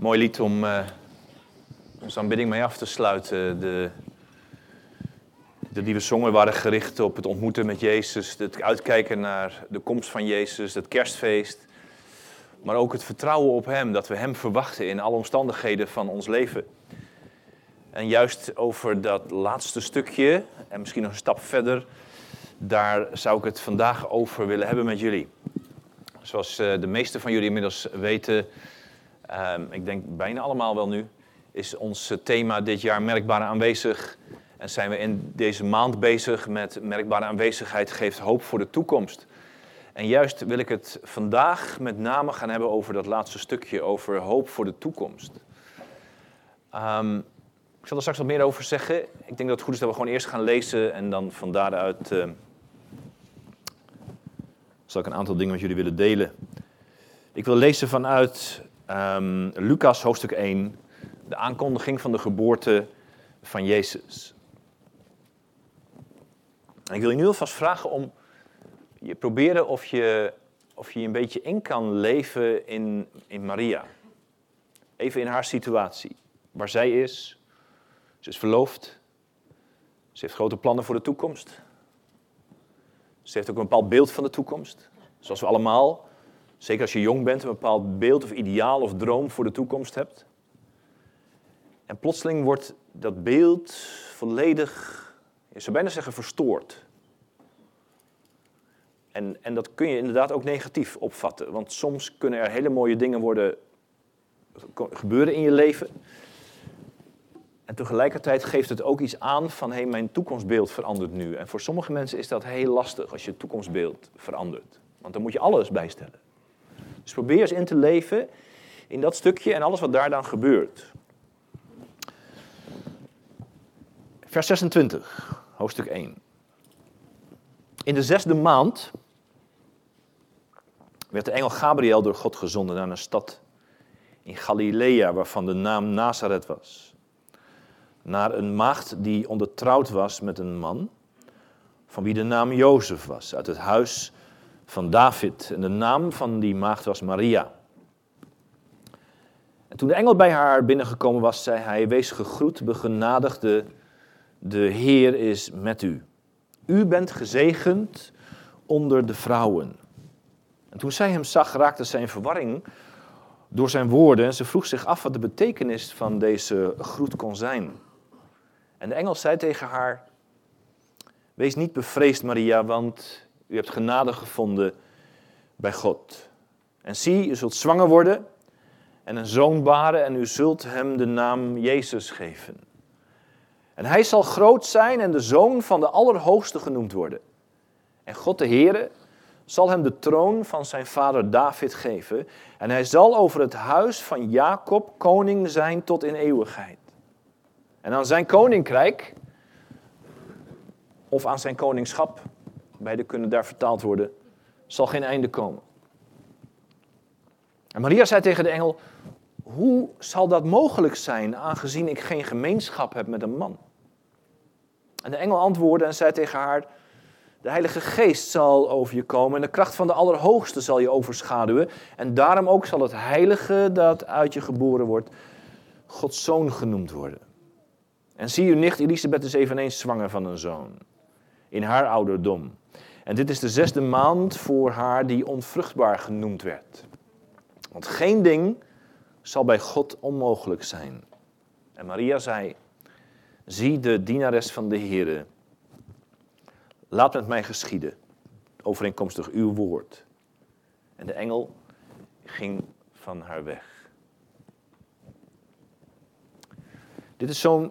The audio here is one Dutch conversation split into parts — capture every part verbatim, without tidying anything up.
Mooi lied om uh, onze aanbidding mee af te sluiten. De, de die we zongen waren gericht op het ontmoeten met Jezus, het uitkijken naar de komst van Jezus, het kerstfeest. Maar ook het vertrouwen op Hem, dat we Hem verwachten in alle omstandigheden van ons leven. En juist over dat laatste stukje, en misschien nog een stap verder, daar zou ik het vandaag over willen hebben met jullie. Zoals uh, de meesten van jullie inmiddels weten, uh, ik denk bijna allemaal wel nu, is ons thema dit jaar merkbare aanwezig. En zijn we in deze maand bezig met merkbare aanwezigheid geeft hoop voor de toekomst. En juist wil ik het vandaag met name gaan hebben over dat laatste stukje, over hoop voor de toekomst. Um, ik zal er straks wat meer over zeggen. Ik denk dat het goed is dat we gewoon eerst gaan lezen en dan van daaruit uh, zal ik een aantal dingen met jullie willen delen. Ik wil lezen vanuit um, Lucas hoofdstuk één, de aankondiging van de geboorte van Jezus. En ik wil je nu alvast vragen om je proberen of je, of je een beetje in kan leven in, in Maria. Even in haar situatie. Waar zij is. Ze is verloofd. Ze heeft grote plannen voor de toekomst. Ze heeft ook een bepaald beeld van de toekomst. Zoals we allemaal, zeker als je jong bent, een bepaald beeld of ideaal of droom voor de toekomst hebt. En plotseling wordt dat beeld volledig, je zou bijna zeggen, verstoord. En, en dat kun je inderdaad ook negatief opvatten. Want soms kunnen er hele mooie dingen worden, gebeuren in je leven. En tegelijkertijd geeft het ook iets aan van, hé, hey, mijn toekomstbeeld verandert nu. En voor sommige mensen is dat heel lastig als je toekomstbeeld verandert. Want dan moet je alles bijstellen. Dus probeer eens in te leven in dat stukje en alles wat daar dan gebeurt. Vers zesentwintig, hoofdstuk één. In de zesde maand werd de engel Gabriel door God gezonden naar een stad in Galilea, waarvan de naam Nazareth was. Naar een maagd die ondertrouwd was met een man, van wie de naam Jozef was, uit het huis van David. En de naam van die maagd was Maria. En toen de engel bij haar binnengekomen was, zei hij, wees gegroet, begenadigde, de Heer is met u. U bent gezegend onder de vrouwen. En toen zij hem zag, raakte zij in verwarring door zijn woorden. En ze vroeg zich af wat de betekenis van deze groet kon zijn. En de engel zei tegen haar, wees niet bevreesd, Maria, want u hebt genade gevonden bij God. En zie, u zult zwanger worden en een zoon baren en u zult hem de naam Jezus geven. En hij zal groot zijn en de zoon van de Allerhoogste genoemd worden. En God de Heere zal hem de troon van zijn vader David geven. En hij zal over het huis van Jacob koning zijn tot in eeuwigheid. En aan zijn koninkrijk, of aan zijn koningschap, beide kunnen daar vertaald worden, zal geen einde komen. En Maria zei tegen de engel, hoe zal dat mogelijk zijn, aangezien ik geen gemeenschap heb met een man? En de engel antwoordde en zei tegen haar, de Heilige Geest zal over je komen en de kracht van de Allerhoogste zal je overschaduwen. En daarom ook zal het heilige dat uit je geboren wordt, Gods zoon genoemd worden. En zie, uw nicht Elisabeth is eveneens zwanger van een zoon, in haar ouderdom. En dit is de zesde maand voor haar die onvruchtbaar genoemd werd. Want geen ding zal bij God onmogelijk zijn. En Maria zei, zie de dienares van de Heere, laat met mij geschieden, overeenkomstig uw woord. En de engel ging van haar weg. Dit is zo'n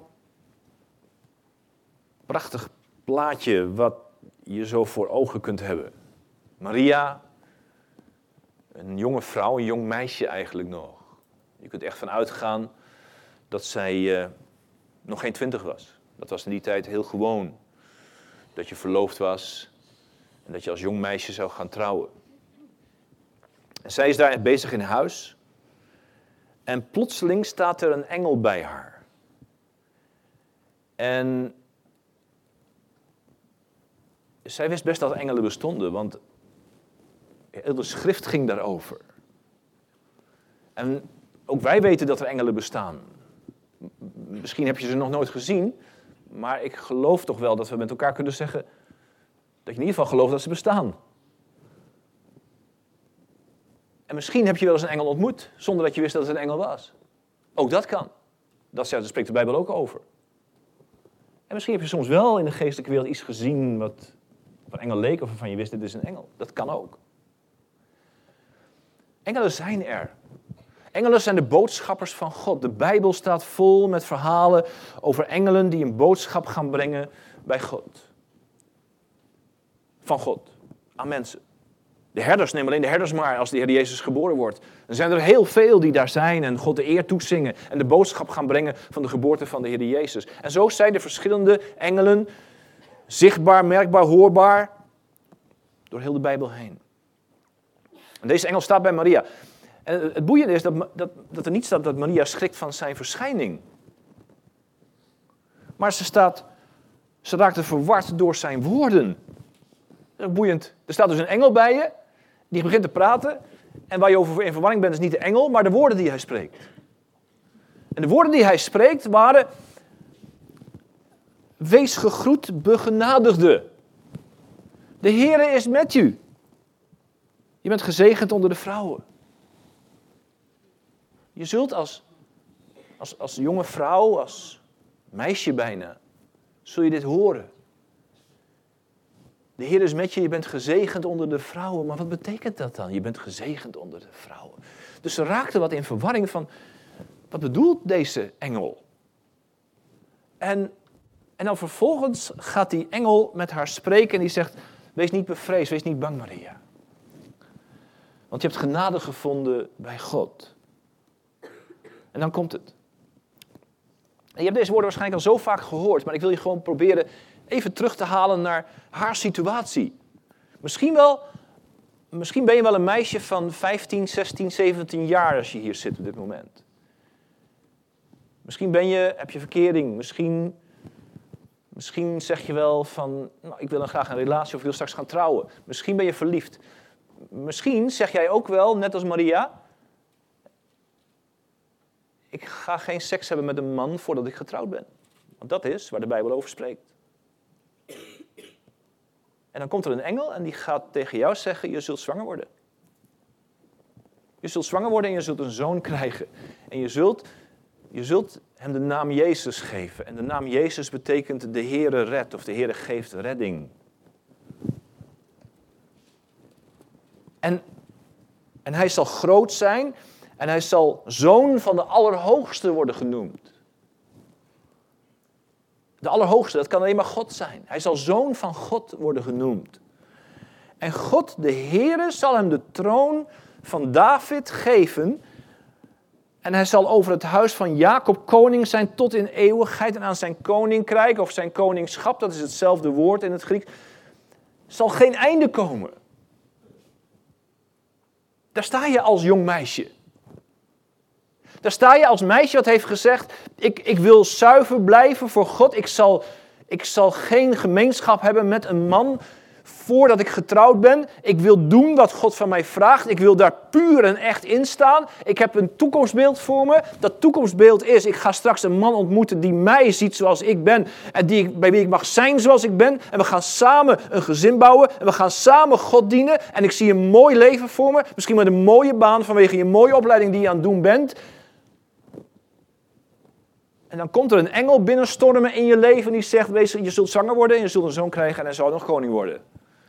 prachtig plaatje wat je zo voor ogen kunt hebben. Maria, een jonge vrouw, een jong meisje eigenlijk nog. Je kunt echt van uitgaan dat zij uh, nog geen twintig was. Dat was in die tijd heel gewoon. Dat je verloofd was en dat je als jong meisje zou gaan trouwen. En zij is daar bezig in huis. En plotseling staat er een engel bij haar. En zij wist best dat engelen bestonden, want heel de schrift ging daarover. En Ook wij weten dat er engelen bestaan. Misschien heb je ze nog nooit gezien, maar ik geloof toch wel dat we met elkaar kunnen zeggen dat je in ieder geval gelooft dat ze bestaan. En misschien heb je wel eens een engel ontmoet zonder dat je wist dat het een engel was. Ook dat kan. Dat spreekt de Bijbel ook over. En misschien heb je soms wel in de geestelijke wereld iets gezien wat op een engel leek of waarvan je wist dit is een engel. Dat kan ook. Engelen zijn er. Engelen zijn de boodschappers van God. De Bijbel staat vol met verhalen over engelen die een boodschap gaan brengen bij God. Van God aan mensen. De herders, neem alleen de herders maar als de Heer Jezus geboren wordt. Dan zijn er heel veel die daar zijn en God de eer toezingen en de boodschap gaan brengen van de geboorte van de Heer Jezus. En zo zijn de verschillende engelen zichtbaar, merkbaar, hoorbaar door heel de Bijbel heen. En deze engel staat bij Maria. En het boeiende is dat, dat, dat er niet staat dat Maria schrikt van zijn verschijning. Maar ze, staat, ze raakte verward door zijn woorden. Dat is boeiend. Er staat dus een engel bij je, die begint te praten. En waar je over in verwarring bent is niet de engel, maar de woorden die hij spreekt. En de woorden die hij spreekt waren: wees gegroet, begenadigde. De Heere is met u. Je bent gezegend onder de vrouwen. Je zult als, als, als jonge vrouw, als meisje bijna, zul je dit horen. De Heer is met je, je bent gezegend onder de vrouwen. Maar wat betekent dat dan? Je bent gezegend onder de vrouwen. Dus ze raakten wat in verwarring van, wat bedoelt deze engel? En, en dan vervolgens gaat die engel met haar spreken en die zegt: wees niet bevreesd, wees niet bang, Maria. Want je hebt genade gevonden bij God. En dan komt het. En je hebt deze woorden waarschijnlijk al zo vaak gehoord, maar ik wil je gewoon proberen even terug te halen naar haar situatie. Misschien wel, misschien ben je wel een meisje van vijftien, zestien, zeventien jaar als je hier zit op dit moment. Misschien ben je, heb je verkering, misschien, misschien zeg je wel van, nou, ik wil dan graag een relatie of ik wil straks gaan trouwen. Misschien ben je verliefd. Misschien zeg jij ook wel, net als Maria, ik ga geen seks hebben met een man voordat ik getrouwd ben. Want dat is waar de Bijbel over spreekt. En dan komt er een engel en die gaat tegen jou zeggen: je zult zwanger worden. Je zult zwanger worden en je zult een zoon krijgen. En je zult, je zult hem de naam Jezus geven. En de naam Jezus betekent de Heere redt of de Heere geeft redding. En, en hij zal groot zijn en hij zal zoon van de Allerhoogste worden genoemd. De Allerhoogste, dat kan alleen maar God zijn. Hij zal zoon van God worden genoemd. En God, de Heere, zal hem de troon van David geven. En hij zal over het huis van Jacob koning zijn tot in eeuwigheid. En aan zijn koninkrijk, of zijn koningschap, dat is hetzelfde woord in het Grieks, zal geen einde komen. Daar sta je als jong meisje. Daar sta je als meisje wat heeft gezegd: ik, ik wil zuiver blijven voor God. Ik zal, ik zal geen gemeenschap hebben met een man voordat ik getrouwd ben. Ik wil doen wat God van mij vraagt. Ik wil daar puur en echt in staan. Ik heb een toekomstbeeld voor me. Dat toekomstbeeld is: ik ga straks een man ontmoeten die mij ziet zoals ik ben. En die, bij wie ik mag zijn zoals ik ben. En we gaan samen een gezin bouwen. En we gaan samen God dienen. En ik zie een mooi leven voor me. Misschien met een mooie baan vanwege je mooie opleiding die je aan het doen bent. En dan komt er een engel binnenstormen in je leven die zegt: wees, je zult zwanger worden en je zult een zoon krijgen en hij zal nog koning worden.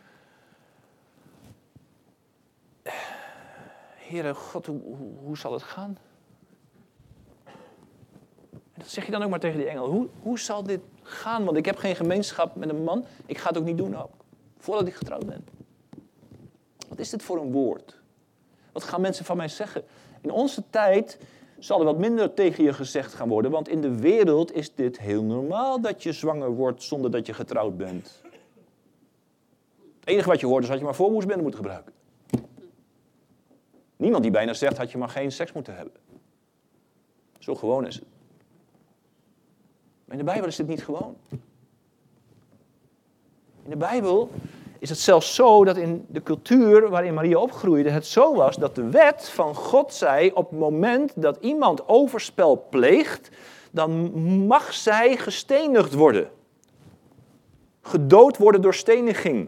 Heere God, hoe, hoe, hoe zal het gaan? En dat zeg je dan ook maar tegen die engel. Hoe, hoe zal dit gaan? Want ik heb geen gemeenschap met een man. Ik ga het ook niet doen ook. Voordat ik getrouwd ben. Wat is dit voor een woord? Wat gaan mensen van mij zeggen? In onze tijd zal er wat minder tegen je gezegd gaan worden. Want in de wereld is dit heel normaal dat je zwanger wordt zonder dat je getrouwd bent. Het enige wat je hoort is dat je maar voormoedsmiddelen moet gebruiken. Niemand die bijna zegt had je maar geen seks moeten hebben. Zo gewoon is het. Maar in de Bijbel is dit niet gewoon. In de Bijbel is het zelfs zo dat in de cultuur waarin Maria opgroeide het zo was dat de wet van God zei op het moment dat iemand overspel pleegt, dan mag zij gestenigd worden. Gedood worden door steniging.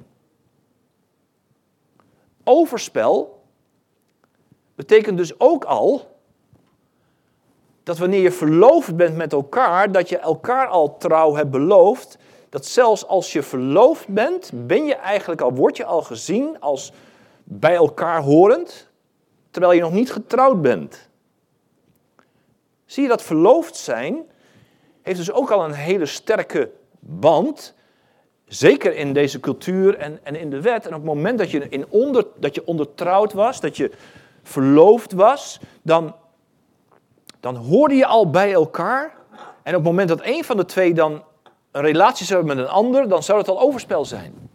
Overspel betekent dus ook al dat wanneer je verloofd bent met elkaar, dat je elkaar al trouw hebt beloofd, dat zelfs als je verloofd bent, ben je eigenlijk al, word je al gezien als bij elkaar horend, terwijl je nog niet getrouwd bent. Zie je dat verloofd zijn heeft dus ook al een hele sterke band, zeker in deze cultuur en, en in de wet. En op het moment dat je, in onder, dat je ondertrouwd was, dat je verloofd was, dan, dan hoorde je al bij elkaar. En op het moment dat een van de twee dan een relatie zou hebben met een ander, dan zou het al overspel zijn.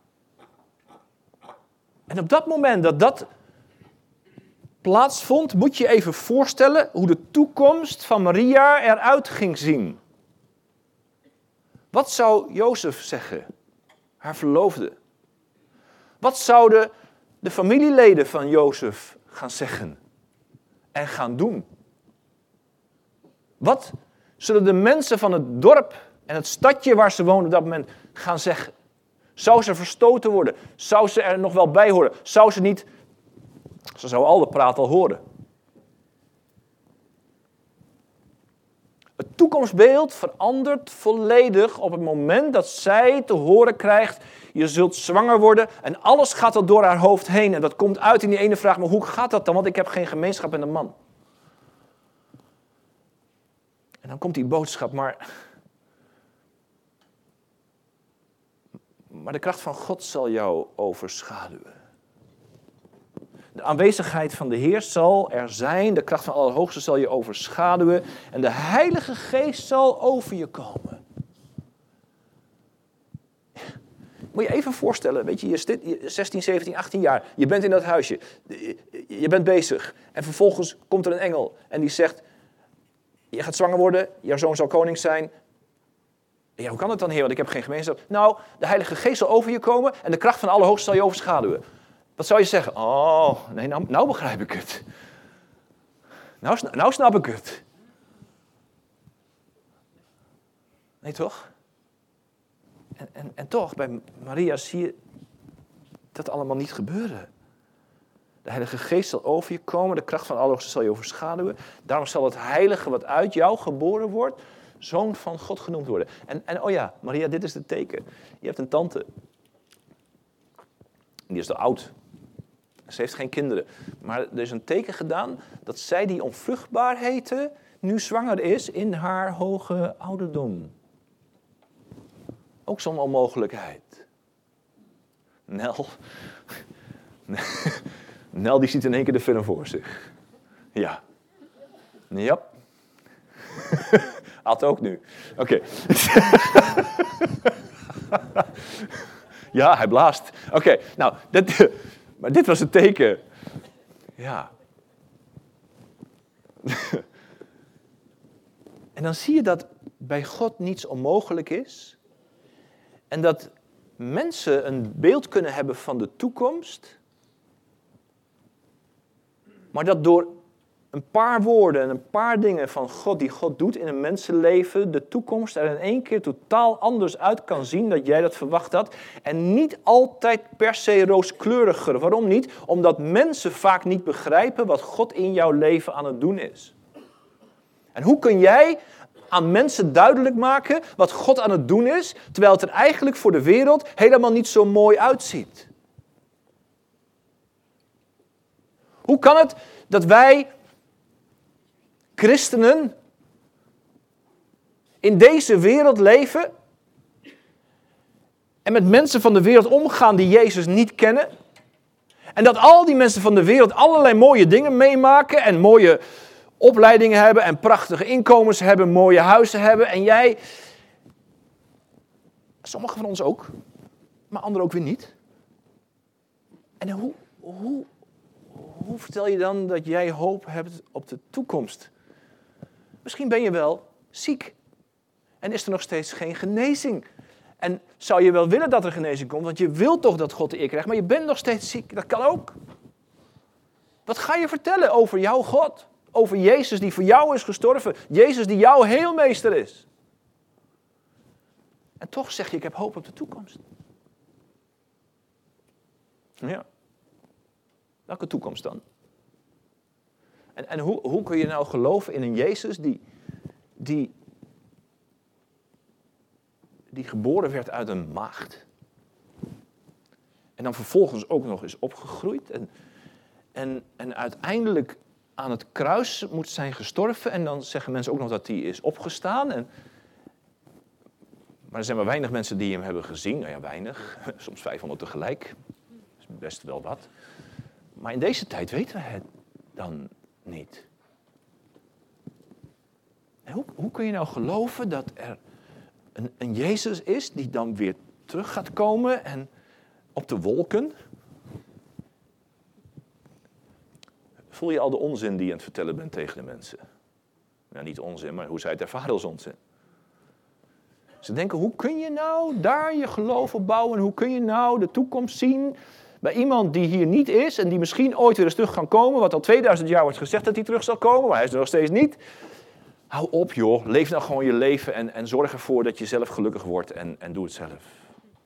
En op dat moment dat dat plaatsvond, moet je je even voorstellen hoe de toekomst van Maria eruit ging zien. Wat zou Jozef zeggen, haar verloofde? Wat zouden de familieleden van Jozef gaan zeggen en gaan doen? Wat zullen de mensen van het dorp en het stadje waar ze wonen op dat moment gaan zeggen? Zou ze verstoten worden? Zou ze er nog wel bij horen? Zou ze niet... Ze zou al de praat al horen. Het toekomstbeeld verandert volledig op het moment dat zij te horen krijgt, je zult zwanger worden en alles gaat er door haar hoofd heen. En dat komt uit in die ene vraag, maar hoe gaat dat dan? Want ik heb geen gemeenschap met een man. En dan komt die boodschap, maar... Maar de kracht van God zal jou overschaduwen. De aanwezigheid van de Heer zal er zijn. De kracht van het Allerhoogste zal je overschaduwen. En de Heilige Geest zal over je komen. Moet je even voorstellen, weet je, je is zestien, zeventien, achttien jaar. Je bent in dat huisje. Je bent bezig. En vervolgens komt er een engel en die zegt, je gaat zwanger worden, jouw zoon zal koning zijn. Ja, hoe kan het dan, Heer? Want ik heb geen gemeenschap. Nou, de Heilige Geest zal over je komen en de kracht van het Allerhoogste zal je overschaduwen. Wat zou je zeggen? Oh, nee, nou, nou begrijp ik het. Nou, nou snap ik het. Nee, toch? En, en, en toch, bij Maria zie je dat allemaal niet gebeuren. De Heilige Geest zal over je komen, de kracht van het Allerhoogste zal je overschaduwen. Daarom zal het heilige wat uit jou geboren wordt, zoon van God genoemd worden. En, en oh ja, Maria, dit is het teken. Je hebt een tante. Die is al oud. Ze heeft geen kinderen. Maar er is een teken gedaan dat zij die onvruchtbaar heette, nu zwanger is in haar hoge ouderdom. Ook zo'n onmogelijkheid. Nel. Nel die ziet in één keer de film voor zich. Ja. Ja. Had ook nu. Oké. Okay. Ja, hij blaast. Oké, okay, nou, dit, maar dit was het teken. Ja. En dan zie je dat bij God niets onmogelijk is. En dat mensen een beeld kunnen hebben van de toekomst. Maar dat door een paar woorden en een paar dingen van God die God doet in een mensenleven, de toekomst er in één keer totaal anders uit kan zien dan jij dat verwacht had. En niet altijd per se rooskleuriger. Waarom niet? Omdat mensen vaak niet begrijpen wat God in jouw leven aan het doen is. En hoe kun jij aan mensen duidelijk maken wat God aan het doen is, terwijl het er eigenlijk voor de wereld helemaal niet zo mooi uitziet? Hoe kan het dat wij christenen in deze wereld leven en met mensen van de wereld omgaan die Jezus niet kennen? En dat al die mensen van de wereld allerlei mooie dingen meemaken en mooie opleidingen hebben en prachtige inkomens hebben, mooie huizen hebben. En jij, sommigen van ons ook, maar anderen ook weer niet. En hoe, hoe, hoe vertel je dan dat jij hoop hebt op de toekomst? Misschien ben je wel ziek en is er nog steeds geen genezing. En zou je wel willen dat er genezing komt, want je wilt toch dat God de eer krijgt, maar je bent nog steeds ziek. Dat kan ook. Wat ga je vertellen over jouw God? Over Jezus die voor jou is gestorven. Jezus die jouw heelmeester is. En toch zeg je, ik heb hoop op de toekomst. Ja. Welke toekomst dan? En, en hoe, hoe kun je nou geloven in een Jezus die, die, die geboren werd uit een maagd? En dan vervolgens ook nog is opgegroeid. En, en, en uiteindelijk aan het kruis moet zijn gestorven. En dan zeggen mensen ook nog dat hij is opgestaan. En, maar er zijn maar weinig mensen die hem hebben gezien. Nou ja, weinig. Soms vijfhonderd tegelijk. Dat is best wel wat. Maar in deze tijd weten we het dan niet. En hoe, hoe kun je nou geloven dat er een, een Jezus is die dan weer terug gaat komen en op de wolken? Voel je al de onzin die je aan het vertellen bent tegen de mensen? Nou, niet onzin, maar hoe zij het ervaren als onzin. Ze denken, hoe kun je nou daar je geloof op bouwen? Hoe kun je nou de toekomst zien bij iemand die hier niet is en die misschien ooit weer eens terug kan komen, wat al tweeduizend jaar wordt gezegd dat hij terug zal komen, maar hij is er nog steeds niet. Hou op joh, leef nou gewoon je leven en, en zorg ervoor dat je zelf gelukkig wordt en, en doe het zelf.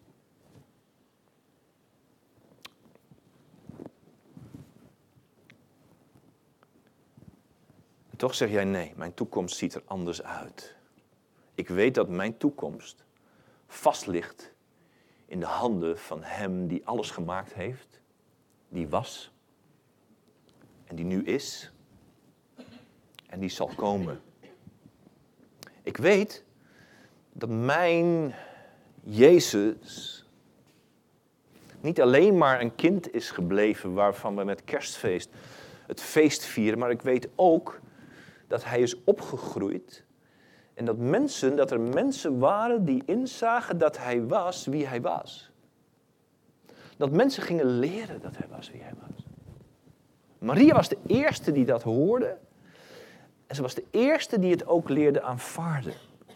En toch zeg jij nee, mijn toekomst ziet er anders uit. Ik weet dat mijn toekomst vast ligt in de handen van hem die alles gemaakt heeft, die was en die nu is en die zal komen. Ik weet dat mijn Jezus niet alleen maar een kind is gebleven waarvan we met Kerstfeest het feest vieren, maar ik weet ook dat hij is opgegroeid en dat mensen, dat er mensen waren die inzagen dat hij was wie hij was. Dat mensen gingen leren dat hij was wie hij was. Maria was de eerste die dat hoorde. En ze was de eerste die het ook leerde aanvaarden.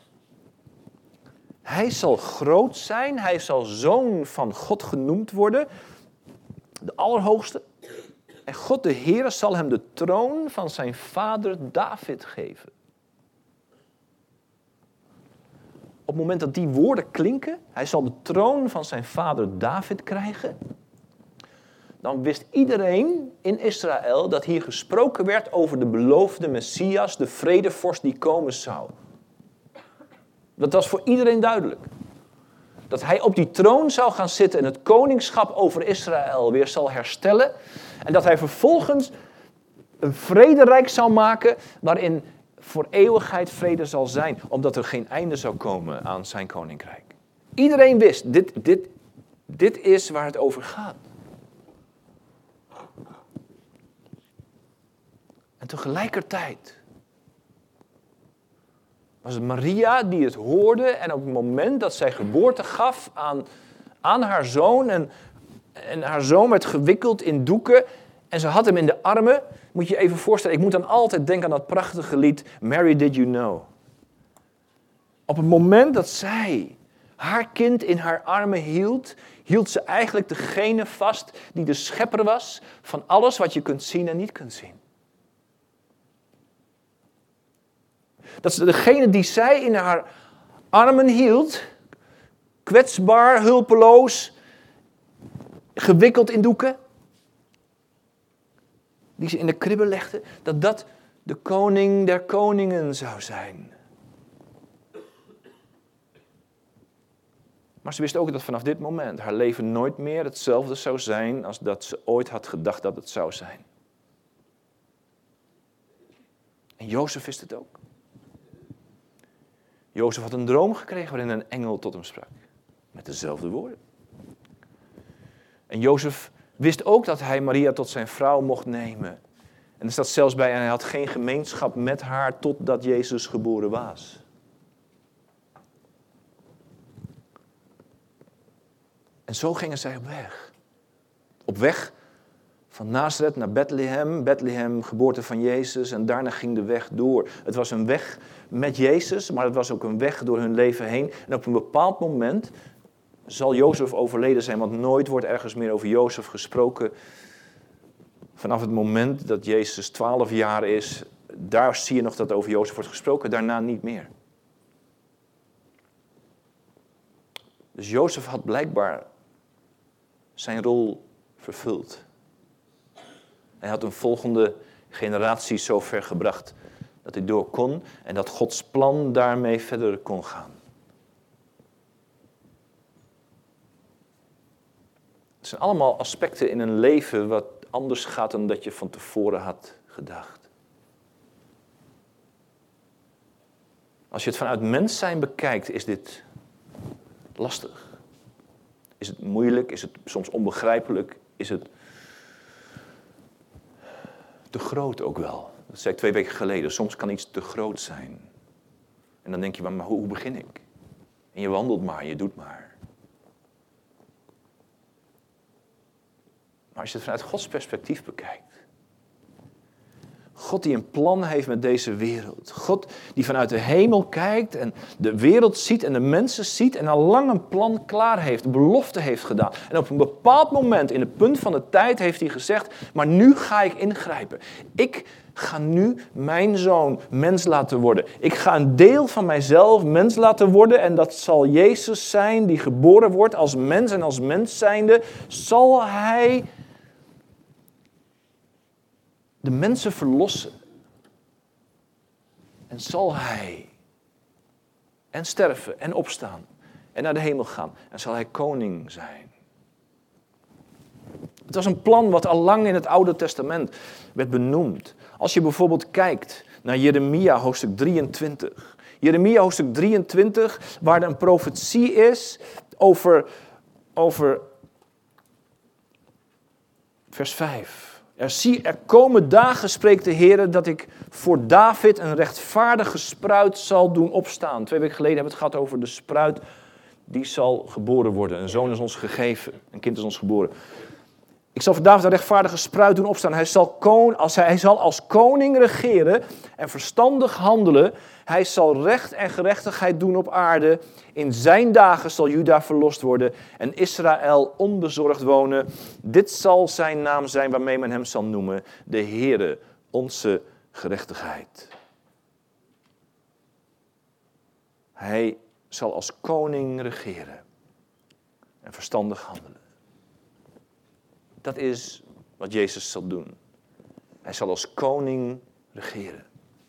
Hij zal groot zijn. Hij zal zoon van God genoemd worden. De Allerhoogste. En God de Heere zal hem de troon van zijn vader David geven. Op het moment dat die woorden klinken, hij zal de troon van zijn vader David krijgen, dan wist iedereen in Israël dat hier gesproken werd over de beloofde Messias, de vredevorst die komen zou. Dat was voor iedereen duidelijk. Dat hij op die troon zou gaan zitten en het koningschap over Israël weer zal herstellen. En dat hij vervolgens een vrederijk zou maken waarin voor eeuwigheid vrede zal zijn, omdat er geen einde zou komen aan zijn koninkrijk. Iedereen wist, dit, dit, dit is waar het over gaat. En tegelijkertijd was het Maria die het hoorde en op het moment dat zij geboorte gaf aan, aan haar zoon en, en haar zoon werd gewikkeld in doeken en ze had hem in de armen. Moet je je even voorstellen, ik moet dan altijd denken aan dat prachtige lied Mary Did You Know. Op het moment dat zij haar kind in haar armen hield, hield ze eigenlijk degene vast die de schepper was van alles wat je kunt zien en niet kunt zien. Dat is degene die zij in haar armen hield, kwetsbaar, hulpeloos, gewikkeld in doeken, die ze in de kribbe legde, dat dat de koning der koningen zou zijn. Maar ze wist ook dat vanaf dit moment haar leven nooit meer hetzelfde zou zijn als dat ze ooit had gedacht dat het zou zijn. En Jozef wist het ook. Jozef had een droom gekregen waarin een engel tot hem sprak. Met dezelfde woorden. En Jozef wist ook dat hij Maria tot zijn vrouw mocht nemen. En er staat zelfs bij, en hij had geen gemeenschap met haar totdat Jezus geboren was. En zo gingen zij op weg. Op weg Van Nazareth naar Bethlehem, Bethlehem, geboorte van Jezus en daarna ging de weg door. Het was een weg met Jezus, maar het was ook een weg door hun leven heen. En op een bepaald moment zal Jozef overleden zijn, want nooit wordt ergens meer over Jozef gesproken. Vanaf het moment dat Jezus twaalf jaar is, daar zie je nog dat over Jozef wordt gesproken, daarna niet meer. Dus Jozef had blijkbaar zijn rol vervuld. Hij had een volgende generatie zo ver gebracht dat hij door kon en dat Gods plan daarmee verder kon gaan. Het zijn allemaal aspecten in een leven wat anders gaat dan dat je van tevoren had gedacht. Als je het vanuit mens zijn bekijkt, is dit lastig. Is het moeilijk? Is het soms onbegrijpelijk? Is het te groot ook wel? Dat zei ik twee weken geleden. Soms kan iets te groot zijn. En dan denk je, maar hoe, hoe begin ik? En je wandelt maar, je doet maar. Maar als je het vanuit Gods perspectief bekijkt. God die een plan heeft met deze wereld. God die vanuit de hemel kijkt en de wereld ziet en de mensen ziet en al lang een plan klaar heeft, een belofte heeft gedaan. En op een bepaald moment in het punt van de tijd heeft hij gezegd, maar nu ga ik ingrijpen. Ik ga nu mijn zoon mens laten worden. Ik ga een deel van mijzelf mens laten worden en dat zal Jezus zijn die geboren wordt als mens en als mens zijnde zal hij de mensen verlossen. En zal hij en sterven en opstaan en naar de hemel gaan. En zal hij koning zijn. Het was een plan wat al lang in het Oude Testament werd benoemd. Als je bijvoorbeeld kijkt naar Jeremia hoofdstuk drieëntwintig. Jeremia hoofdstuk drieëntwintig, waar er een profetie is over, over vers vijf. Er, zie, er komen dagen, spreekt de Heer, dat ik voor David een rechtvaardige spruit zal doen opstaan. Twee weken geleden hebben we het gehad over de spruit die zal geboren worden. Een zoon is ons gegeven, een kind is ons geboren. Ik zal voor David een rechtvaardige spruit doen opstaan. Hij zal, kon, als hij, hij zal als koning regeren en verstandig handelen. Hij zal recht en gerechtigheid doen op aarde. In zijn dagen zal Juda verlost worden en Israël onbezorgd wonen. Dit zal zijn naam zijn waarmee men hem zal noemen. De Heere, onze gerechtigheid. Hij zal als koning regeren en verstandig handelen. Dat is wat Jezus zal doen. Hij zal als koning regeren.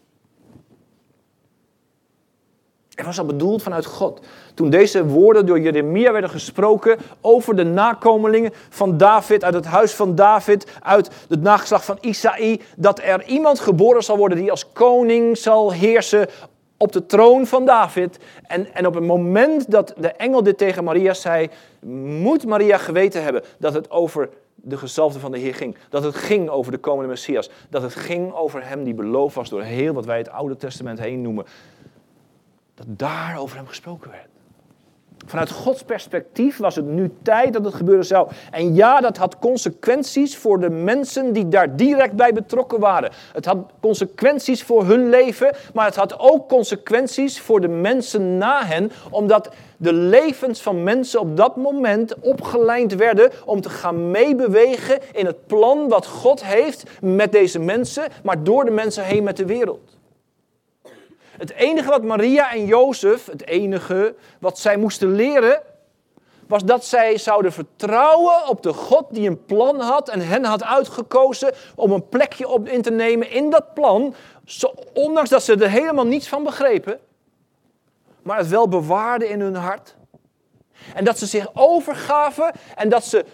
Het was al bedoeld vanuit God. Toen deze woorden door Jeremia werden gesproken over de nakomelingen van David, uit het huis van David, uit het nageslacht van Isaï, dat er iemand geboren zal worden die als koning zal heersen op de troon van David. En, en op het moment dat de engel dit tegen Maria zei, moet Maria geweten hebben dat het over de gezalfde van de Heer ging. Dat het ging over de komende Messias. Dat het ging over hem die beloofd was door heel wat wij het Oude Testament heen noemen. Dat daar over hem gesproken werd. Vanuit Gods perspectief was het nu tijd dat het gebeuren zou. En ja, dat had consequenties voor de mensen die daar direct bij betrokken waren. Het had consequenties voor hun leven, maar het had ook consequenties voor de mensen na hen, omdat de levens van mensen op dat moment opgeleid werden om te gaan meebewegen in het plan wat God heeft met deze mensen, maar door de mensen heen met de wereld. Het enige wat Maria en Jozef, het enige wat zij moesten leren, was dat zij zouden vertrouwen op de God die een plan had en hen had uitgekozen om een plekje op in te nemen in dat plan, zo, ondanks dat ze er helemaal niets van begrepen, maar het wel bewaarden in hun hart. En dat ze zich overgaven en dat ze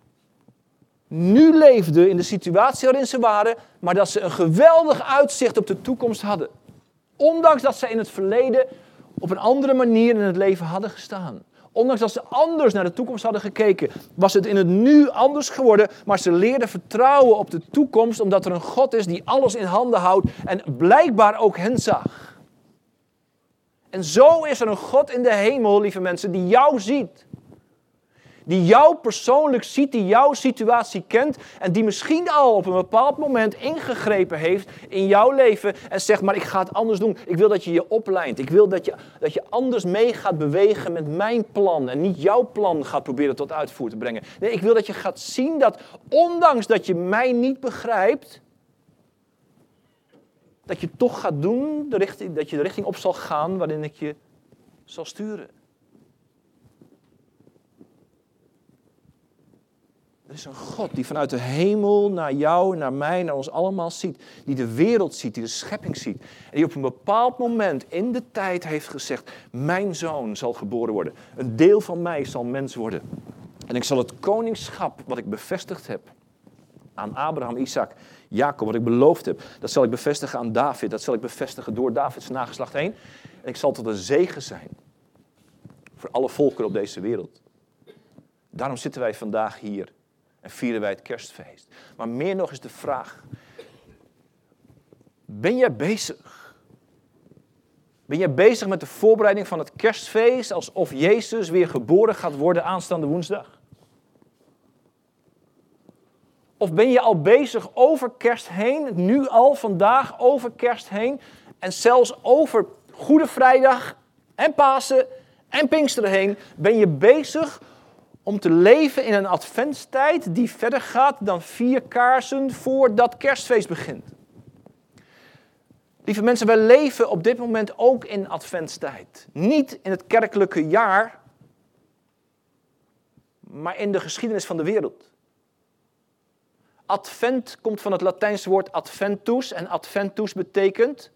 nu leefden in de situatie waarin ze waren, maar dat ze een geweldig uitzicht op de toekomst hadden. Ondanks dat ze in het verleden op een andere manier in het leven hadden gestaan. Ondanks dat ze anders naar de toekomst hadden gekeken, was het in het nu anders geworden. Maar ze leerden vertrouwen op de toekomst, omdat er een God is die alles in handen houdt en blijkbaar ook hen zag. En zo is er een God in de hemel, lieve mensen, die jou ziet. Die jou persoonlijk ziet, die jouw situatie kent en die misschien al op een bepaald moment ingegrepen heeft in jouw leven en zegt, maar ik ga het anders doen. Ik wil dat je je oplijnt. Ik wil dat je, dat je anders mee gaat bewegen met mijn plan en niet jouw plan gaat proberen tot uitvoer te brengen. Nee, ik wil dat je gaat zien dat ondanks dat je mij niet begrijpt, dat je toch gaat doen, de richting, dat je de richting op zal gaan waarin ik je zal sturen. Er is een God die vanuit de hemel naar jou, naar mij, naar ons allemaal ziet. Die de wereld ziet, die de schepping ziet. En die op een bepaald moment in de tijd heeft gezegd, mijn zoon zal geboren worden. Een deel van mij zal mens worden. En ik zal het koningschap wat ik bevestigd heb aan Abraham, Isaac, Jacob, wat ik beloofd heb, dat zal ik bevestigen aan David. Dat zal ik bevestigen door Davids nageslacht heen. En ik zal tot een zegen zijn voor alle volkeren op deze wereld. Daarom zitten wij vandaag hier en vieren wij het kerstfeest. Maar meer nog is de vraag, ben jij bezig? Ben jij bezig met de voorbereiding van het kerstfeest alsof Jezus weer geboren gaat worden aanstaande woensdag? Of ben je al bezig over kerst heen, nu al, vandaag over kerst heen en zelfs over Goede Vrijdag en Pasen en Pinksteren heen, ben je bezig om te leven in een adventstijd die verder gaat dan vier kaarsen voordat kerstfeest begint. Lieve mensen, wij leven op dit moment ook in adventstijd. Niet in het kerkelijke jaar, maar in de geschiedenis van de wereld. Advent komt van het Latijnse woord adventus en adventus betekent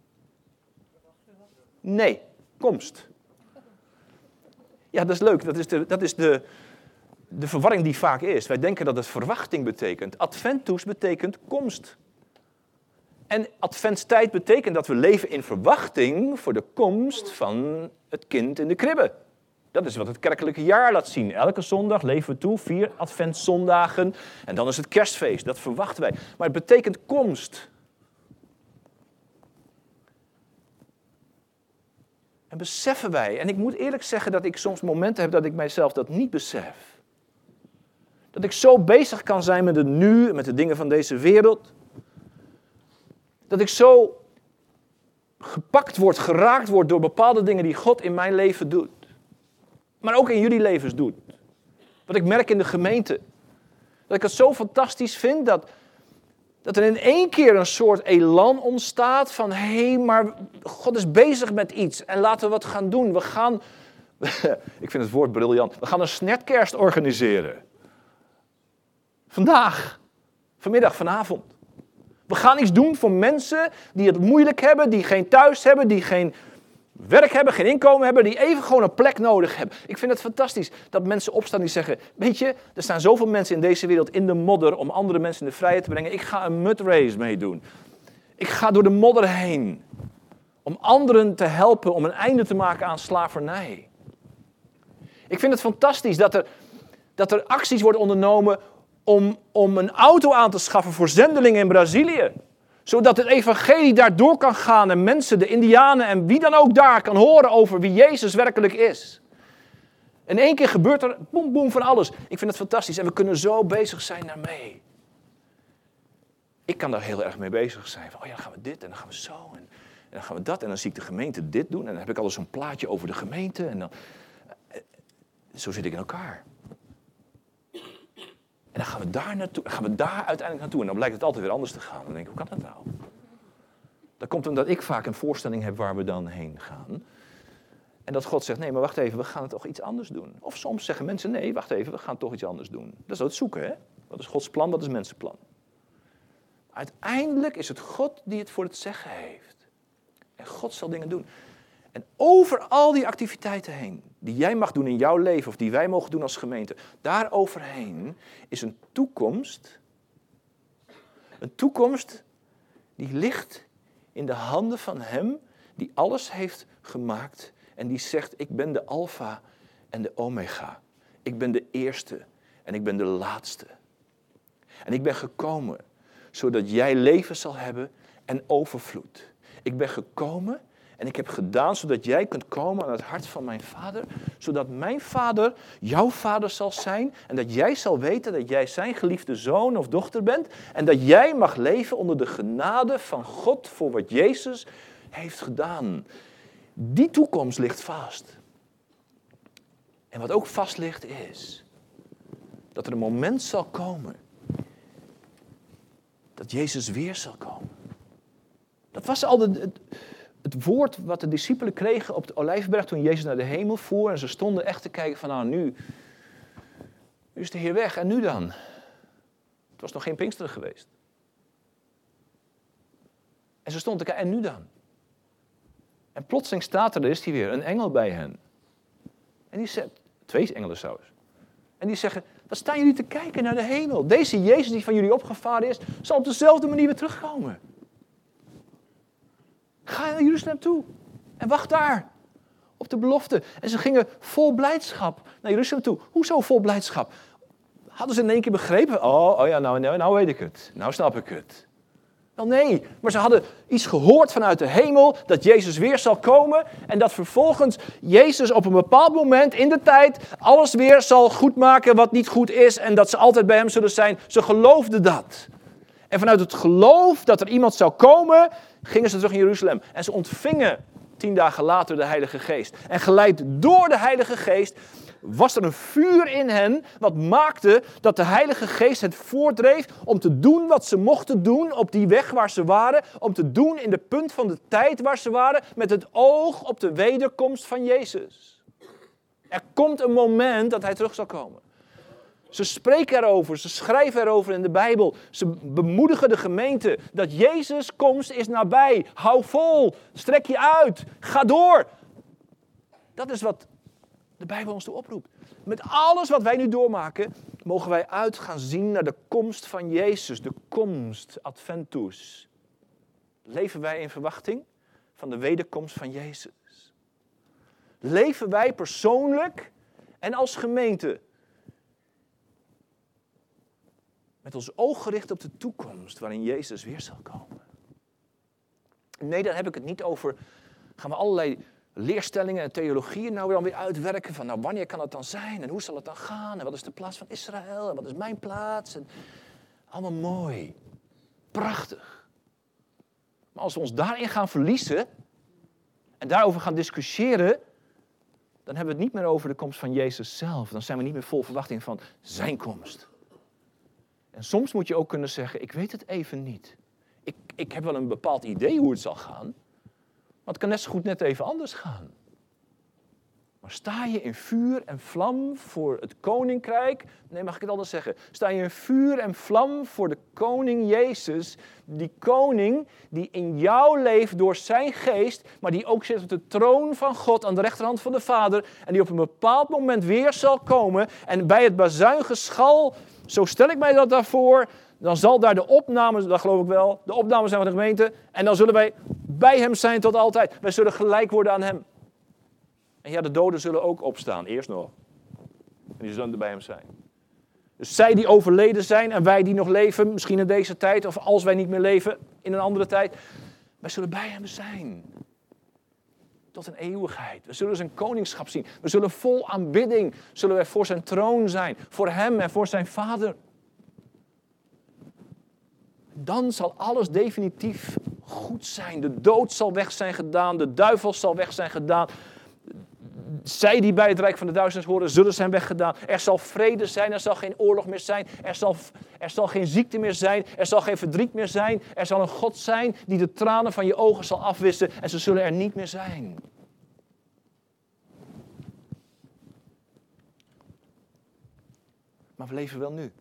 nee, komst. Ja, dat is leuk. Dat is, de, dat is de, de verwarring die vaak is. Wij denken dat het verwachting betekent. Adventus betekent komst. En adventstijd betekent dat we leven in verwachting voor de komst van het kind in de kribbe. Dat is wat het kerkelijke jaar laat zien. Elke zondag leven we toe, vier adventszondagen. En dan is het kerstfeest, dat verwachten wij. Maar het betekent komst. En beseffen wij, en ik moet eerlijk zeggen dat ik soms momenten heb dat ik mijzelf dat niet besef. Dat ik zo bezig kan zijn met het nu, met de dingen van deze wereld. Dat ik zo gepakt word, geraakt word door bepaalde dingen die God in mijn leven doet. Maar ook in jullie levens doet. Wat ik merk in de gemeente. Dat ik het zo fantastisch vind dat, dat er in één keer een soort elan ontstaat van hé, hey, maar God is bezig met iets en laten we wat gaan doen. We gaan, ik vind het woord briljant, we gaan een snetkerst organiseren. Vandaag, vanmiddag, vanavond. We gaan iets doen voor mensen die het moeilijk hebben, die geen thuis hebben, die geen werk hebben, geen inkomen hebben, die even gewoon een plek nodig hebben. Ik vind het fantastisch dat mensen opstaan die zeggen, weet je, er staan zoveel mensen in deze wereld in de modder om andere mensen in de vrijheid te brengen. Ik ga een mudrace meedoen. Ik ga door de modder heen om anderen te helpen om een einde te maken aan slavernij. Ik vind het fantastisch dat er, dat er acties worden ondernomen om, om een auto aan te schaffen voor zendelingen in Brazilië. Zodat het evangelie daardoor kan gaan en mensen, de Indianen en wie dan ook daar kan horen over wie Jezus werkelijk is. In één keer gebeurt er boem boem van alles. Ik vind het fantastisch en we kunnen zo bezig zijn daarmee. Ik kan daar heel erg mee bezig zijn. Van, oh ja, dan gaan we dit en dan gaan we zo en, en dan gaan we dat. En dan zie ik de gemeente dit doen en dan heb ik altijd zo'n plaatje over de gemeente. En dan, zo zit ik in elkaar. En dan gaan we daar naartoe, gaan we daar uiteindelijk naartoe. En dan blijkt het altijd weer anders te gaan. Dan denk ik, hoe kan dat nou? Dat komt omdat ik vaak een voorstelling heb waar we dan heen gaan. En dat God zegt, nee, maar wacht even, we gaan het toch iets anders doen. Of soms zeggen mensen, nee, wacht even, we gaan toch iets anders doen. Dat is het zoeken, hè? Wat is Gods plan, wat is mensenplan? Uiteindelijk is het God die het voor het zeggen heeft. En God zal dingen doen. En over al die activiteiten heen, die jij mag doen in jouw leven, of die wij mogen doen als gemeente, daar overheen is een toekomst, een toekomst die ligt in de handen van Hem, die alles heeft gemaakt en die zegt, ik ben de Alpha en de Omega. Ik ben de eerste en ik ben de laatste. En ik ben gekomen, zodat jij leven zal hebben en overvloed. Ik ben gekomen En ik heb gedaan zodat jij kunt komen aan het hart van mijn vader. Zodat mijn vader jouw vader zal zijn. En dat jij zal weten dat jij zijn geliefde zoon of dochter bent. En dat jij mag leven onder de genade van God voor wat Jezus heeft gedaan. Die toekomst ligt vast. En wat ook vast ligt is dat er een moment zal komen dat Jezus weer zal komen. Dat was al de, het, het woord wat de discipelen kregen op de Olijfberg toen Jezus naar de hemel voer. En ze stonden echt te kijken van nou nu, nu is de Heer weg en nu dan? Het was nog geen Pinksteren geweest. En ze stonden te kijken en nu dan? En plotseling staat er, er is hij weer, een engel bij hen. En die zegt, twee engelen zelfs. En die zeggen, wat staan jullie te kijken naar de hemel? Deze Jezus die van jullie opgevaren is, zal op dezelfde manier weer terugkomen. Ga naar Jeruzalem toe en wacht daar op de belofte. En ze gingen vol blijdschap naar Jeruzalem toe. Hoezo vol blijdschap? Hadden ze in één keer begrepen? Oh, oh ja, nou, nou, nou weet ik het. Nou snap ik het. Wel nee, maar ze hadden iets gehoord vanuit de hemel, dat Jezus weer zal komen en dat vervolgens Jezus op een bepaald moment in de tijd alles weer zal goedmaken wat niet goed is en dat ze altijd bij hem zullen zijn. Ze geloofden dat. En vanuit het geloof dat er iemand zou komen, gingen ze terug in Jeruzalem. En ze ontvingen tien dagen later de Heilige Geest. En geleid door de Heilige Geest was er een vuur in hen wat maakte dat de Heilige Geest het voortdreef om te doen wat ze mochten doen op die weg waar ze waren. Om te doen in de punt van de tijd waar ze waren met het oog op de wederkomst van Jezus. Er komt een moment dat hij terug zal komen. Ze spreken erover, ze schrijven erover in de Bijbel. Ze bemoedigen de gemeente dat Jezus' komst is nabij. Hou vol, strek je uit, ga door. Dat is wat de Bijbel ons toe oproept. Met alles wat wij nu doormaken, mogen wij uit gaan zien naar de komst van Jezus. De komst, adventus. Leven wij in verwachting van de wederkomst van Jezus? Leven wij persoonlijk en als gemeente met ons oog gericht op de toekomst waarin Jezus weer zal komen? Nee, daar heb ik het niet over. Gaan we allerlei leerstellingen en theologieën nou dan weer uitwerken van nou wanneer kan het dan zijn en hoe zal het dan gaan en wat is de plaats van Israël en wat is mijn plaats en allemaal mooi, prachtig. Maar als we ons daarin gaan verliezen en daarover gaan discussiëren, dan hebben we het niet meer over de komst van Jezus zelf. Dan zijn we niet meer vol verwachting van zijn komst. En soms moet je ook kunnen zeggen, ik weet het even niet. Ik, ik heb wel een bepaald idee hoe het zal gaan. Maar het kan net zo goed net even anders gaan. Maar sta je in vuur en vlam voor het koninkrijk? Nee, mag ik het anders zeggen? Sta je in vuur en vlam voor de koning Jezus? Die koning die in jou leeft door zijn geest, maar die ook zit op de troon van God aan de rechterhand van de Vader. En die op een bepaald moment weer zal komen. En bij het bazuingeschal, zo stel ik mij dat daarvoor, dan zal daar de opname, dat geloof ik wel, de opname zijn van de gemeente. En dan zullen wij bij hem zijn tot altijd. Wij zullen gelijk worden aan hem. En ja, de doden zullen ook opstaan, eerst nog. En die zullen er bij hem zijn. Dus zij die overleden zijn en wij die nog leven, misschien in deze tijd, of als wij niet meer leven in een andere tijd, wij zullen bij hem zijn. Tot een eeuwigheid. We zullen zijn koningschap zien. We zullen vol aanbidding, zullen wij voor zijn troon zijn, voor hem en voor zijn Vader. Dan zal alles definitief goed zijn. De dood zal weg zijn gedaan. De duivel zal weg zijn gedaan. Zij die bij het rijk van de duisternis horen, zullen zijn weggedaan. Er zal vrede zijn. Er zal geen oorlog meer zijn. Er zal, er zal geen ziekte meer zijn. Er zal geen verdriet meer zijn. Er zal een God zijn die de tranen van je ogen zal afwissen. En ze zullen er niet meer zijn. Maar we leven wel nu.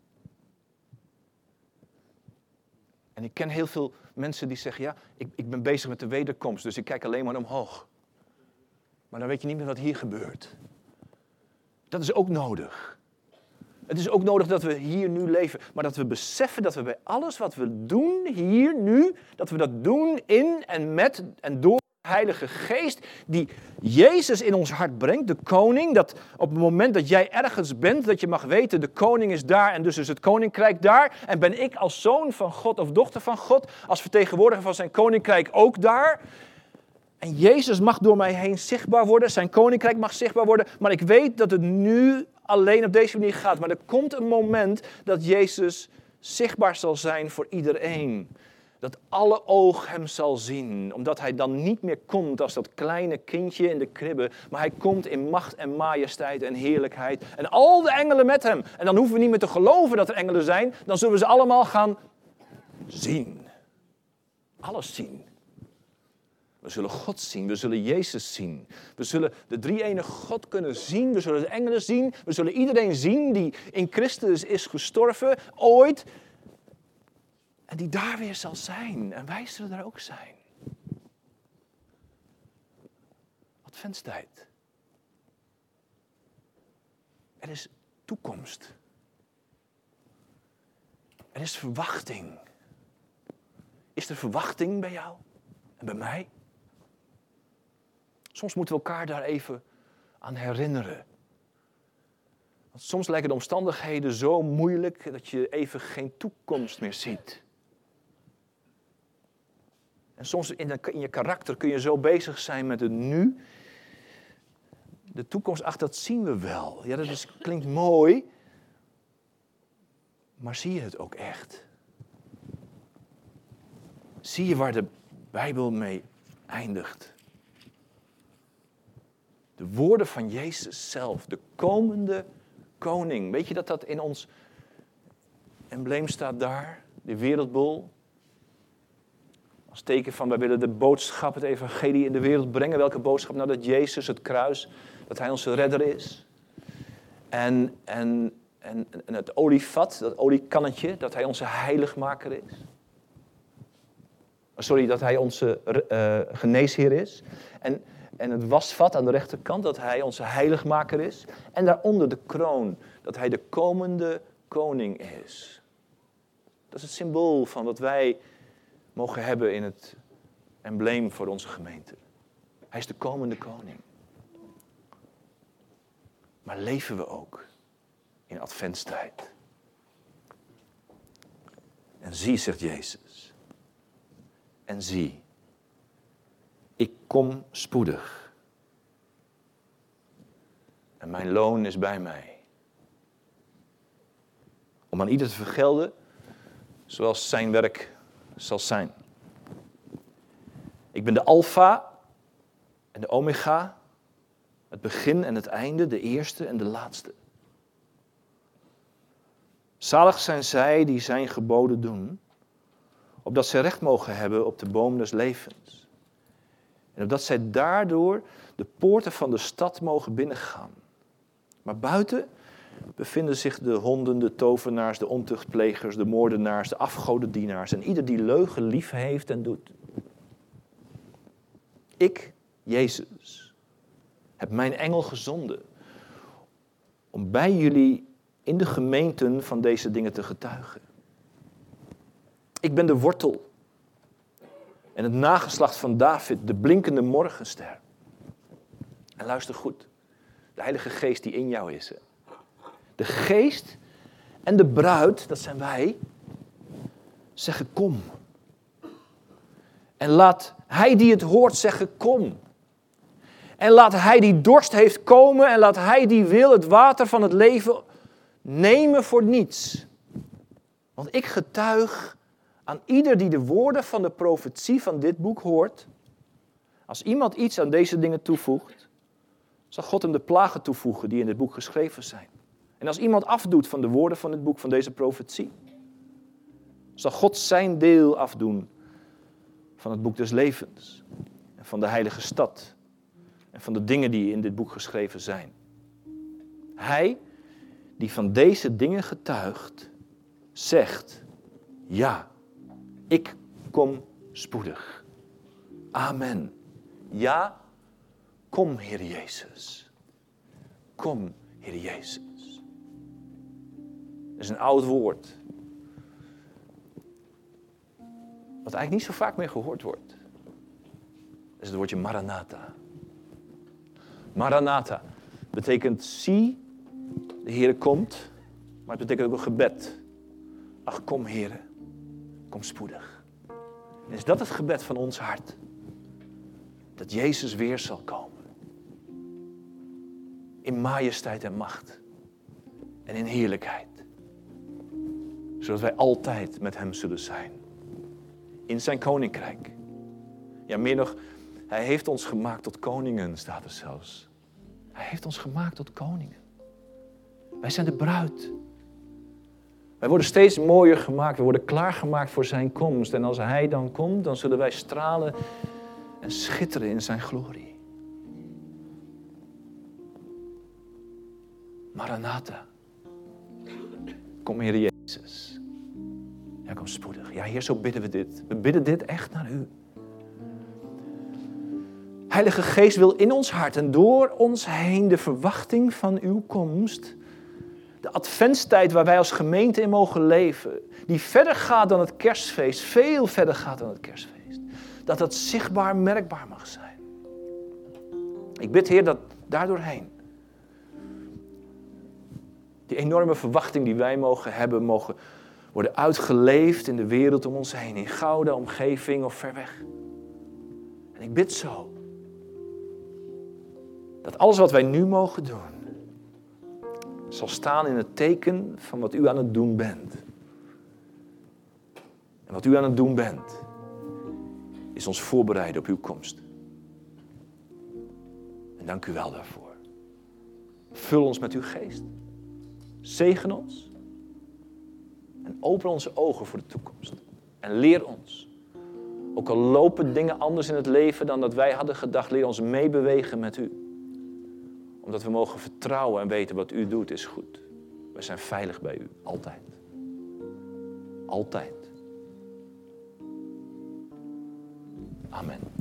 En ik ken heel veel mensen die zeggen, ja, ik, ik ben bezig met de wederkomst, dus ik kijk alleen maar omhoog. Maar dan weet je niet meer wat hier gebeurt. Dat is ook nodig. Het is ook nodig dat we hier nu leven, maar dat we beseffen dat we bij alles wat we doen hier nu, dat we dat doen in en met en door de Heilige Geest, die Jezus in ons hart brengt, de koning, dat op het moment dat jij ergens bent, dat je mag weten, de koning is daar en dus is het koninkrijk daar. En ben ik als zoon van God of dochter van God, als vertegenwoordiger van zijn koninkrijk ook daar. En Jezus mag door mij heen zichtbaar worden. Zijn koninkrijk mag zichtbaar worden. Maar ik weet dat het nu alleen op deze manier gaat. Maar er komt een moment dat Jezus zichtbaar zal zijn voor iedereen. Dat alle oog hem zal zien. Omdat hij dan niet meer komt als dat kleine kindje in de kribbe. Maar hij komt in macht en majesteit en heerlijkheid. En al de engelen met hem. En dan hoeven we niet meer te geloven dat er engelen zijn. Dan zullen we ze allemaal gaan zien. Alles zien. We zullen God zien, we zullen Jezus zien. We zullen de drie-enige God kunnen zien, we zullen de engelen zien. We zullen iedereen zien die in Christus is gestorven, ooit. En die daar weer zal zijn. En wij zullen daar ook zijn. Adventstijd. Er is toekomst. Er is verwachting. Is er verwachting bij jou en bij mij? Soms moeten we elkaar daar even aan herinneren. Want soms lijken de omstandigheden zo moeilijk dat je even geen toekomst meer ziet. En soms in, de, in je karakter kun je zo bezig zijn met het nu. De toekomst, ach, dat zien we wel. Ja, dat is, klinkt mooi. Maar zie je het ook echt? Zie je waar de Bijbel mee eindigt? De woorden van Jezus zelf, de komende koning. Weet je dat dat in ons embleem staat daar? De wereldbol. Als teken van, wij willen de boodschap, het evangelie in de wereld brengen. Welke boodschap? Nou, dat Jezus, het kruis, dat hij onze redder is. En, en, en, en het olievat, dat oliekannetje, dat hij onze heiligmaker is. Sorry, dat hij onze uh, geneesheer is. En, en het wasvat aan de rechterkant, dat hij onze heiligmaker is. En daaronder de kroon, dat hij de komende koning is. Dat is het symbool van wat wij mogen hebben in het embleem voor onze gemeente. Hij is de komende koning. Maar leven we ook in adventstijd? En zie, zegt Jezus. En zie, ik kom spoedig. En mijn loon is bij mij. Om aan ieder te vergelden zoals zijn werk zal zijn. Ik ben de Alpha en de Omega, het begin en het einde, de eerste en de laatste. Zalig zijn zij die zijn geboden doen, opdat zij recht mogen hebben op de boom des levens. En opdat zij daardoor de poorten van de stad mogen binnengaan. Maar buiten bevinden zich de honden, de tovenaars, de ontuchtplegers, de moordenaars, de afgodendienaars en ieder die leugen lief heeft en doet. Ik, Jezus, heb mijn engel gezonden om bij jullie in de gemeenten van deze dingen te getuigen. Ik ben de wortel en het nageslacht van David, de blinkende morgenster. En luister goed, de Heilige Geest die in jou is. Hè. De geest en de bruid, dat zijn wij, zeggen kom. En laat hij die het hoort zeggen kom. En laat hij die dorst heeft komen en laat hij die wil het water van het leven nemen voor niets. Want ik getuig aan ieder die de woorden van de profetie van dit boek hoort. Als iemand iets aan deze dingen toevoegt, zal God hem de plagen toevoegen die in dit boek geschreven zijn. En als iemand afdoet van de woorden van het boek, van deze profetie, zal God zijn deel afdoen van het boek des levens. En van de heilige stad. En van de dingen die in dit boek geschreven zijn. Hij die van deze dingen getuigt, zegt, ja, ik kom spoedig. Amen. Ja, kom, Heer Jezus. Kom, Heer Jezus. Dat is een oud woord. Wat eigenlijk niet zo vaak meer gehoord wordt. Dat is het woordje Maranatha. Maranatha betekent zie, de Heer komt. Maar het betekent ook een gebed. Ach, kom Heer, kom spoedig. En is dat het gebed van ons hart? dat Jezus weer zal komen. In majesteit en macht. En in heerlijkheid. Zodat wij altijd met hem zullen zijn. In zijn koninkrijk. Ja, meer nog, hij heeft ons gemaakt tot koningen, staat er zelfs. Hij heeft ons gemaakt tot koningen. Wij zijn de bruid. Wij worden steeds mooier gemaakt. We worden klaargemaakt voor zijn komst. En als hij dan komt, dan zullen wij stralen en schitteren in zijn glorie. Maranatha. Kom, Heer Jezus. Ja, kom spoedig. Ja, Heer, zo bidden we dit. We bidden dit echt naar u. Heilige Geest wil in ons hart en door ons heen de verwachting van uw komst, de adventstijd waar wij als gemeente in mogen leven, die verder gaat dan het kerstfeest, veel verder gaat dan het kerstfeest, dat dat zichtbaar, merkbaar mag zijn. Ik bid, Heer, dat daardoorheen die enorme verwachting die wij mogen hebben, mogen worden uitgeleefd in de wereld om ons heen, in Gouda, omgeving of ver weg. En ik bid zo dat alles wat wij nu mogen doen, zal staan in het teken van wat u aan het doen bent. En wat u aan het doen bent, is ons voorbereiden op uw komst. En dank u wel daarvoor. Vul ons met uw geest. Zegen ons. En open onze ogen voor de toekomst. En leer ons. Ook al lopen dingen anders in het leven dan dat wij hadden gedacht, leer ons meebewegen met u. Omdat we mogen vertrouwen en weten wat u doet is goed. Wij zijn veilig bij u. Altijd. Altijd. Amen.